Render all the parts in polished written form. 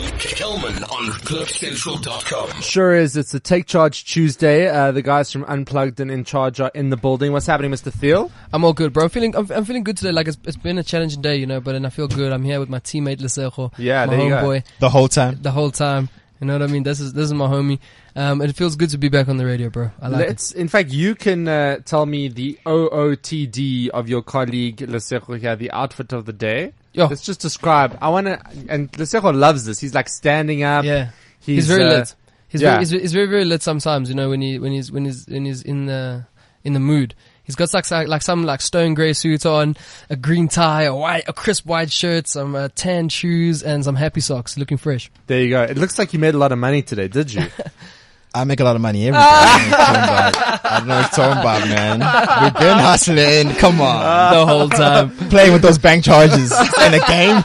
Kelman on CliffCentral.com. Sure is. It's a Take Charge Tuesday. The guys from Unplugged and In Charge are in the building. What's happening, Mr. Thiel? I'm all good, bro. I'm feeling good today. Like it's been a challenging day, but then I feel good. I'm here with my teammate Lesego. Yeah, my there you homeboy. go. The whole time. You know what I mean? This is my homie. It feels good to be back on the radio, bro. I like it. In fact, you can tell me the OOTD of your colleague Lesego here, the outfit of the day. Yo. Let's just describe. And Lesego loves this. He's like standing up. Yeah, he's very lit. He's yeah. very very lit sometimes. When he's in the mood. He's got some stone grey suit on, a green tie, a crisp white shirt, some tan shoes, and some happy socks. Looking fresh. There you go. It looks like you made a lot of money today, did you? I make a lot of money every day. I don't know what you're talking about, man. We've been hustling. Come on. The whole time. Playing with those bank charges in a game.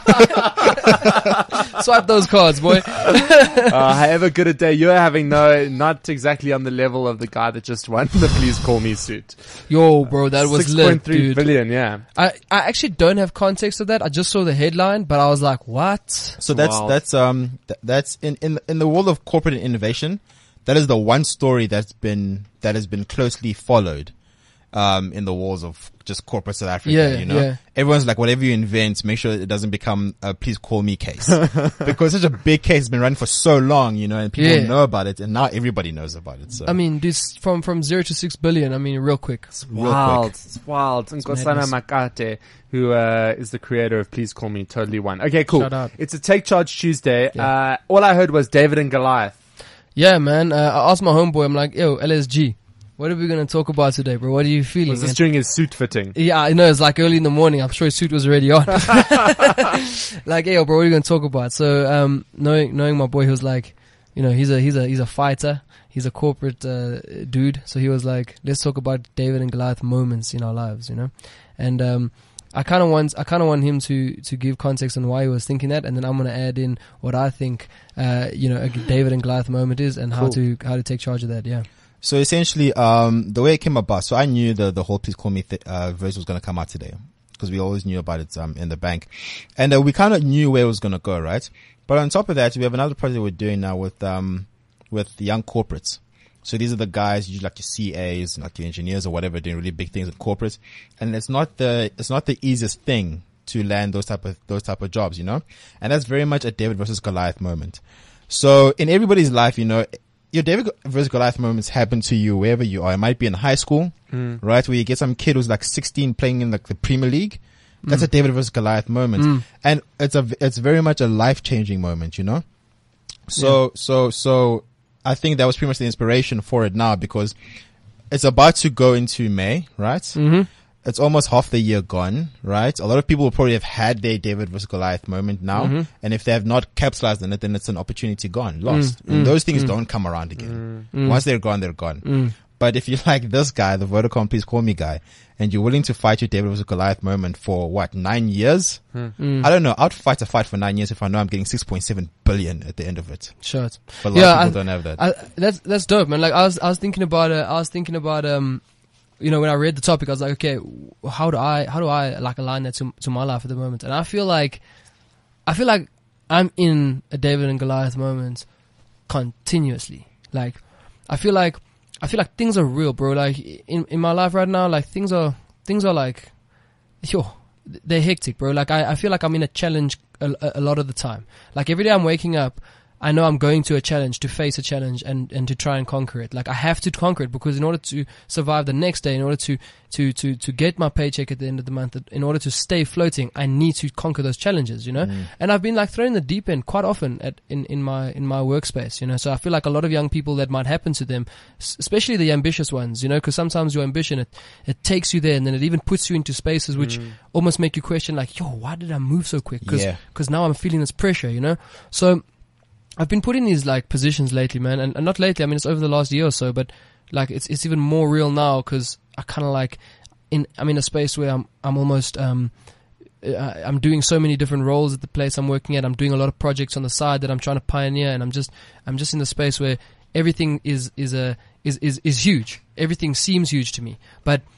Swipe those cards, boy. However good a day you're having, though, not exactly on the level of the guy that just won the Please Call Me suit. Yo, bro, that was lit, 6.3 dude. billion, yeah. I actually don't have context of that. I just saw the headline, but I was like, what? So that's in the world of corporate innovation. That is the one story that has been closely followed, in the walls of just corporate South Africa, Yeah. Everyone's like, whatever you invent, make sure it doesn't become a Please Call Me case. Because such a big case has been running for so long, and people know about it, and now everybody knows about it. So I mean, this from 0 to 6 billion, I mean, real quick. It's wild. Nkosana Makate, who is the creator of Please Call Me, totally won. Okay, cool. Shout out. It's a Take Charge Tuesday. Yeah. All I heard was David and Goliath. Yeah, man. I asked my homeboy, I'm like, yo, LSG, what are we going to talk about today, bro? What are you feeling? Was this during his suit fitting? Yeah, I know. It's like early in the morning. I'm sure his suit was already on. Like, hey, yo, bro, what are you going to talk about? So, knowing my boy, he was like, he's a fighter. He's a corporate, dude. So he was like, let's talk about David and Goliath moments in our lives, And, I kind of want him to give context on why he was thinking that, and then I'm going to add in what I think, a David and Goliath moment is, and how to take charge of that. Yeah. So essentially, the way it came about, so I knew the whole Please Call Me verse was going to come out today, because we always knew about it in the bank, and we kind of knew where it was going to go, right? But on top of that, we have another project we're doing now with young corporates. So these are the guys, usually like your CAs, like your engineers or whatever, doing really big things with corporates. And it's not the easiest thing to land those type of jobs, And that's very much a David versus Goliath moment. So in everybody's life, your David versus Goliath moments happen to you wherever you are. It might be in high school, right? Where you get some kid who's like 16 playing in like the Premier League. That's a David versus Goliath moment. And it's very much a life-changing moment, So I think that was pretty much the inspiration for it now, because it's about to go into May, right? Mm-hmm. It's almost half the year gone, right? A lot of people will probably have had their David versus Goliath moment now. And if they have not capitalized on it, then it's an opportunity gone, lost. And those things don't come around again. Once they're gone, they're gone. But if you're like this guy, the Vodacom Please Call Me guy, and you're willing to fight your David versus Goliath moment for 9 years? I don't know. I'd fight a fight for 9 years if I know I'm getting 6.7 billion at the end of it. Sure. But a lot of people don't have that. That's dope, man. Like I was thinking about when I read the topic, I was like, okay, how do I like align that to my life at the moment? And I feel like I'm in a David and Goliath moment continuously. Like I feel like things are real, bro. Like in my life right now, like things are like, they're hectic, bro. Like I feel like I'm in a challenge a lot of the time. Like every day I'm waking up, I know I'm going to a challenge, to face a challenge and to try and conquer it. Like I have to conquer it, because in order to survive the next day, in order to get my paycheck at the end of the month, in order to stay floating, I need to conquer those challenges, And I've been like thrown in the deep end quite often in my workspace, So I feel like a lot of young people, that might happen to them, especially the ambitious ones, because sometimes your ambition, it takes you there, and then it even puts you into spaces which almost make you question, like, why did I move so quick? Because now I'm feeling this pressure, So I've been put in these like positions lately, man, and not lately. I mean, it's over the last year or so, but like it's even more real now, because I kind of like I'm in a space where I'm almost I'm doing so many different roles at the place I'm working at. I'm doing a lot of projects on the side that I'm trying to pioneer, and I'm just in the space where everything is huge. Everything seems huge to me, but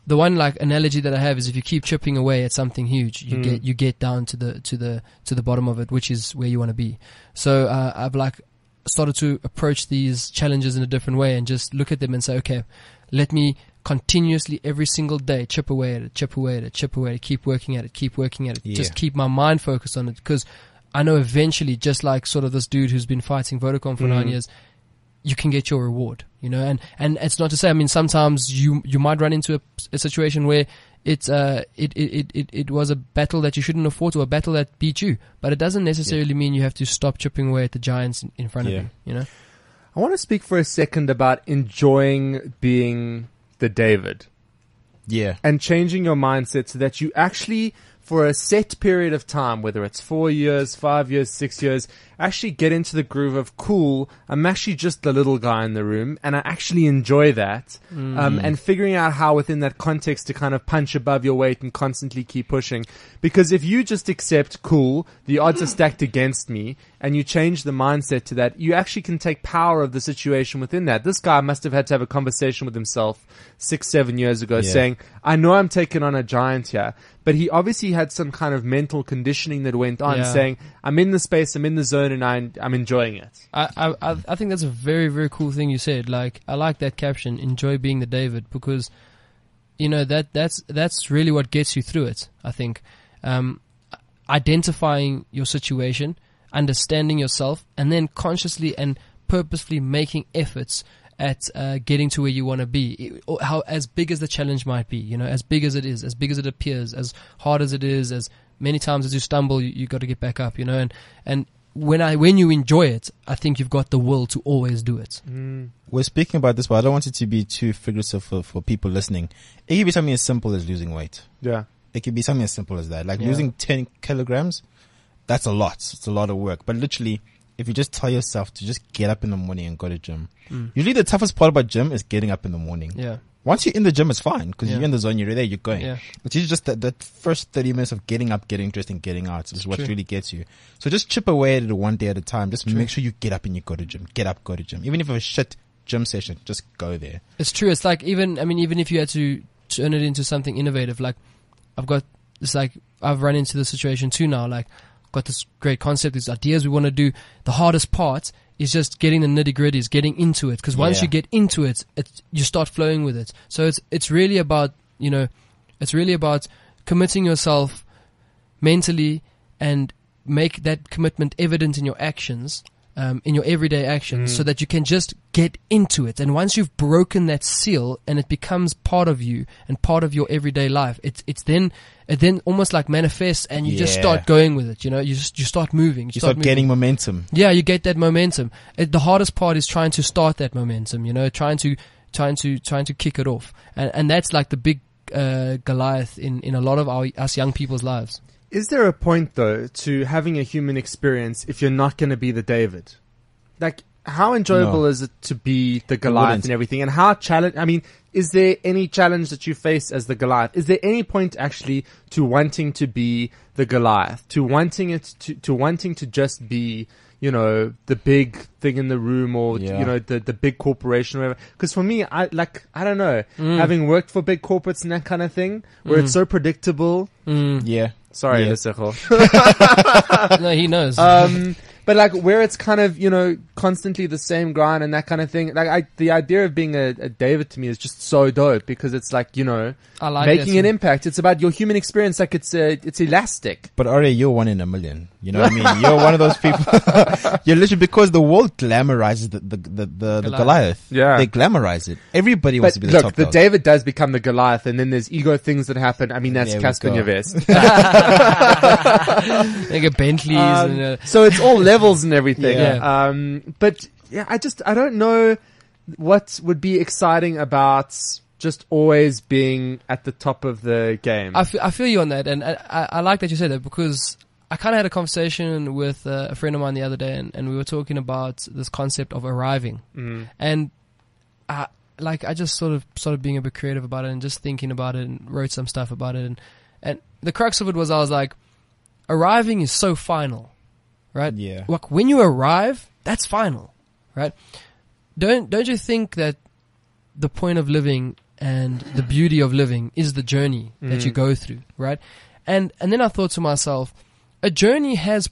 the one like analogy that I have is if you keep chipping away at something huge, you get down to the bottom of it, which is where you want to be. So I've like started to approach these challenges in a different way and just look at them and say, okay, let me continuously every single day chip away at it, keep working at it, Yeah. just keep my mind focused on it, because I know eventually, just like sort of this dude who's been fighting Vodacom for 9 years, you can get your reward, you know, and it's not to say, I mean, sometimes you might run into a situation where it was a battle that you shouldn't have fought, or a battle that beat you, but it doesn't necessarily mean you have to stop chipping away at the giants in front of you, you know? I want to speak for a second about enjoying being the David Yeah. and changing your mindset so that you actually, for a set period of time, whether it's 4 years, 5 years, 6 years, actually get into the groove of, cool, I'm actually just the little guy in the room and I actually enjoy that. And figuring out how within that context to kind of punch above your weight and constantly keep pushing. Because if you just accept, cool, the odds are stacked against me, and you change the mindset to that, you actually can take power of the situation within that. This guy must have had to have a conversation with himself 6-7 years ago saying, I know I'm taking on a giant here, but he obviously had some kind of mental conditioning that went on saying, I'm in the space, I'm in the zone, and I'm enjoying it. I think that's a very, very cool thing you said. Like, I like that caption, enjoy being the David, because, you know, that's really what gets you through it, I think. Identifying your situation, understanding yourself, and then consciously and purposefully making efforts at getting to where you want to be, how as big as the challenge might be, you know, as big as it is, as big as it appears, as hard as it is, as many times as you stumble, you got to get back up, you know, and when you enjoy it, I think you've got the will to always do it. We're speaking about this, but I don't want it to be too figurative for people listening. It could be something as simple as losing weight. Yeah. It could be something as simple as that. Like losing 10 kilograms, that's a lot. It's a lot of work. But literally, if you just tell yourself to just get up in the morning and go to gym. Usually the toughest part about gym is getting up in the morning. Yeah. Once you're in the gym, it's fine because you're in the zone, you're there, you're going. Yeah. It's usually just that first 30 minutes of getting up, getting dressed, and getting out is what really gets you. So just chip away at it one day at a time. Just make sure you get up and you go to gym. Get up, go to gym. Even if it's a shit gym session, just go there. It's true. It's like even if you had to turn it into something innovative, like I've run into the situation too now, like got this great concept, these ideas we want to do. The hardest part is just getting the nitty gritties, getting into it. Because once you get into it, you start flowing with it. So it's really about, you know, it's really about committing yourself mentally and make that commitment evident in your actions, in your everyday actions, so that you can just get into it. And once you've broken that seal and it becomes part of you and part of your everyday life, it then almost like manifests, and you just start going with it. You know, you start moving. You start getting momentum. Yeah, you get that momentum. The hardest part is trying to start that momentum. You know, trying to kick it off, and that's like the big Goliath in a lot of us young people's lives. Is there a point, though, to having a human experience if you're not going to be the David? Like, how enjoyable is it to be the Goliath and everything? And how is there any challenge that you face as the Goliath? Is there any point actually to wanting to be the Goliath? To wanting to just be, you know, the big thing in the room, or, you know, the big corporation or whatever? Because for me, I don't know, having worked for big corporates and that kind of thing, where it's so predictable. Yeah. Sorry, Yeah. Lesego. No, he knows. But like where it's kind of, you know, constantly the same grind and that kind of thing. Like the idea of being a David to me is just so dope, because it's like, you know, I like making an impact. It's about your human experience. Like it's elastic. But Arya, you're 1 in a million. You know what I mean? You're one of those people. You're literally, because the world glamorizes the Goliath. Yeah. They glamorize it. Everybody wants to be the look, top the dog. David does become the Goliath, and then there's ego things that happen. I mean, that's There we Casper go. Nyovest. They get Bentleys and So it's all levels and everything. Yeah. But yeah, I don't know what would be exciting about just always being at the top of the game. I feel you on that, and I like that you said that, because I kind of had a conversation with a friend of mine the other day, and we were talking about this concept of arriving, and I just sort of started being a bit creative about it and just thinking about it and wrote some stuff about it, and the crux of it was, I was like, arriving is so final, right? Yeah. Like when you arrive, that's final, right? Don't you think that the point of living and the beauty of living is the journey that you go through, right? And then I thought to myself, a journey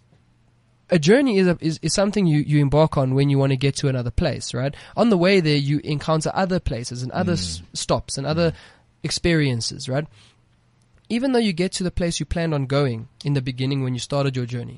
is something you embark on when you want to get to another place, right? On the way there, you encounter other places and other stops and other experiences, right? Even though you get to the place you planned on going in the beginning when you started your journey,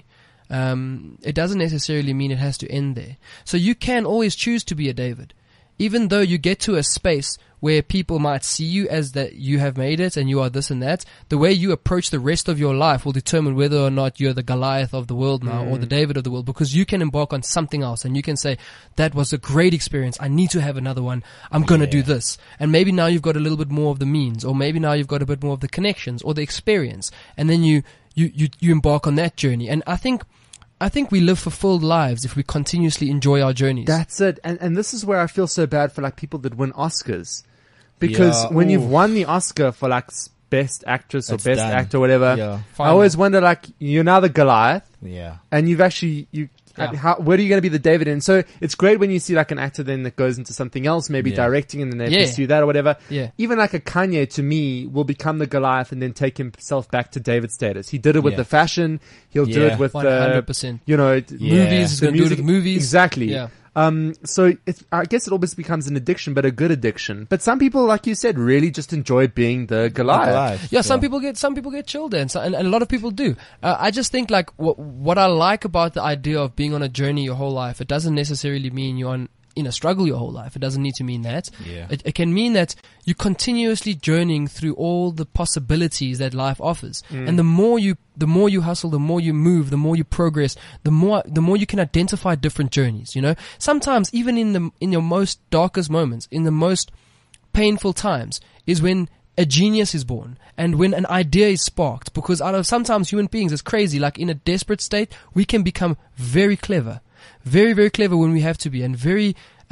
it doesn't necessarily mean it has to end there. So you can always choose to be a David. Even though you get to a space where people might see you as that you have made it and you are this and that, the way you approach the rest of your life will determine whether or not you're the Goliath of the world now or the David of the world, because you can embark on something else and you can say, that was a great experience. I need to have another one. I'm going to do this. And maybe now you've got a little bit more of the means, or maybe now you've got a bit more of the connections or the experience. And then you embark on that journey. And I think we live fulfilled lives if we continuously enjoy our journeys. That's it. And this is where I feel so bad for like people that win Oscars. Because when you've won the Oscar for like best actress or best actor or whatever, I always wonder, like, you're now the Goliath. Yeah. And you've actually, where are you going to be the David in? So it's great when you see like an actor then that goes into something else, maybe directing, and then they pursue that or whatever. Yeah. Even like a Kanye, to me, will become the Goliath and then take himself back to David status. He did it with the fashion. He'll do it with 100%. Movies. He's going to do it with movies. Exactly. Yeah. So I guess it almost becomes an addiction, but a good addiction. But some people, like you said, really just enjoy being the Goliath. Yeah, some people get chilled there, and a lot of people do. I just think like what I like about the idea of being on a journey your whole life, it doesn't necessarily mean you're in a struggle your whole life. It doesn't need to mean that. Yeah. It can mean that you're continuously journeying through all the possibilities that life offers. And the more you hustle, the more you move, the more you progress, the more you can identify different journeys, you know? Sometimes even in your most darkest moments, in the most painful times, is when a genius is born and when an idea is sparked, because out of sometimes human beings, it's crazy, like in a desperate state, we can become very clever. Very, very clever when we have to be, and very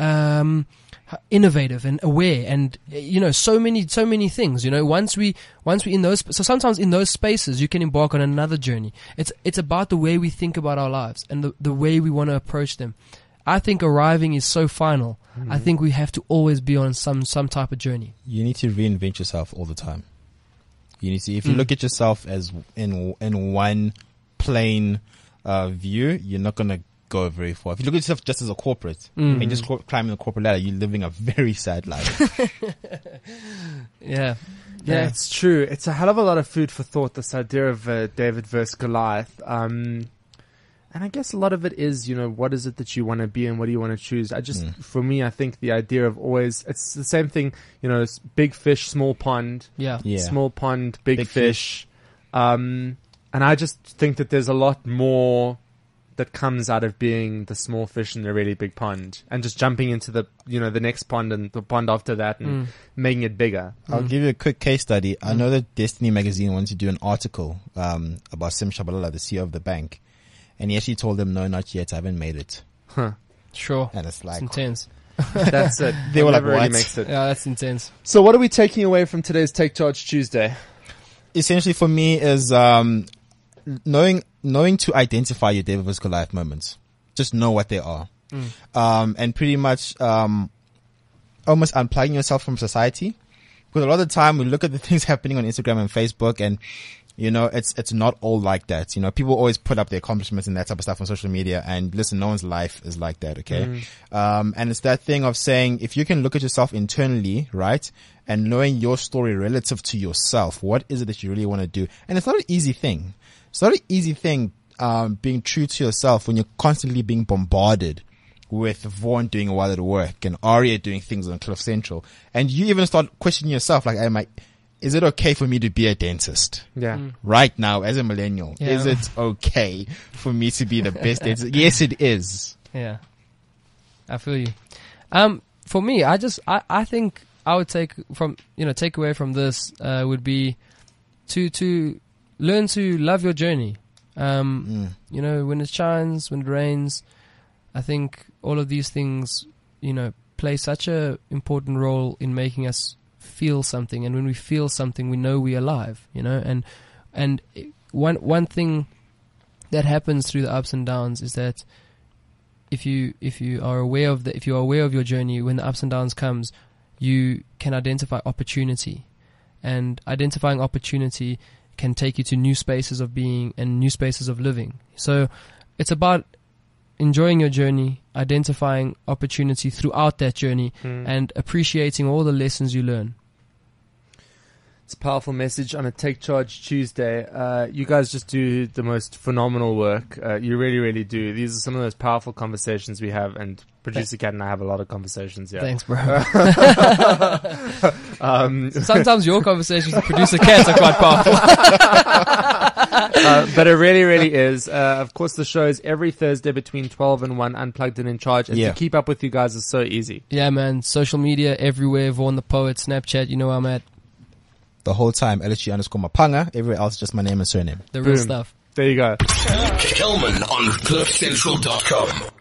innovative and aware, and you know, so many things. You know, once we in those, so sometimes in those spaces you can embark on another journey. It's about the way we think about our lives and the way we want to approach them. I think arriving is so final. I think we have to always be on some type of journey. You need to reinvent yourself all the time. You need to, if you look at yourself as in one plain view, you're not gonna go very far. If you look at yourself just as a corporate and just climbing the corporate ladder, you're living a very sad life. Yeah, it's true. It's a hell of a lot of food for thought, this idea of David versus Goliath. And I guess a lot of it is, you know, what is it that you want to be and what do you want to choose? For me, I think the idea of always, it's the same thing, you know, big fish, small pond. Yeah. Small pond, big fish. And I just think that there's a lot more that comes out of being the small fish in the really big pond and just jumping into the next pond and the pond after that and making it bigger. I'll give you a quick case study. I know that Destiny Magazine wanted to do an article about Sim Shabalala, the CEO of the bank, and he actually told them, no, not yet, I haven't made it. Sure. And it's like, it's intense. That's it. They were like, Never really what? makes it. Yeah, that's intense. So what are we taking away from today's Take Charge Tuesday? essentially for me is knowing to identify your David vs. Goliath moments. Just know what they are. And pretty much almost unplugging yourself from society. Because a lot of the time we look at the things happening on Instagram and Facebook, and you know, it's not all like that. You know, people always put up their accomplishments and that type of stuff on social media, and listen, no one's life is like that, okay? And it's that thing of saying, if you can look at yourself internally, right? And knowing your story relative to yourself, what is it that you really want to do? And it's not an easy thing. It's not an easy thing, being true to yourself when you're constantly being bombarded with Vaughn doing Wild at Work and Aria doing things on Cliff Central. And you even start questioning yourself, like, is it okay for me to be a dentist? Yeah. Right now, as a millennial, Yeah. is it okay for me to be the best dentist? Yes, it is. Yeah. I feel you. For me, I think I would take away from this, would be to learn to love your journey. You know, when it shines, when it rains, I think all of these things, you know, play such a important role in making us feel something. And when we feel something, we know we're alive, you know, and one thing that happens through the ups and downs is that if you are aware of your journey, when the ups and downs comes, you can identify opportunity, and identifying opportunity can take you to new spaces of being and new spaces of living. So it's about enjoying your journey, identifying opportunity throughout that journey, and appreciating all the lessons you learn. It's a powerful message on a Take Charge Tuesday. You guys just do the most phenomenal work. You really, really do. These are some of those powerful conversations we have, and Producer Cat and I have a lot of conversations. Yeah. Thanks, bro. Sometimes your conversations with Producer Cats are quite powerful. But it really, really is. Of course, the show is every Thursday between 12 and 1, Unplugged and In Charge. And to keep up with you guys is so easy. Yeah, man. Social media everywhere. Vaughan the Poet, Snapchat. You know where I'm at. The whole time, LSG_Mapanga. Everywhere else, just my name and surname. The real stuff. There you go. Kelman on CliffCentral.com.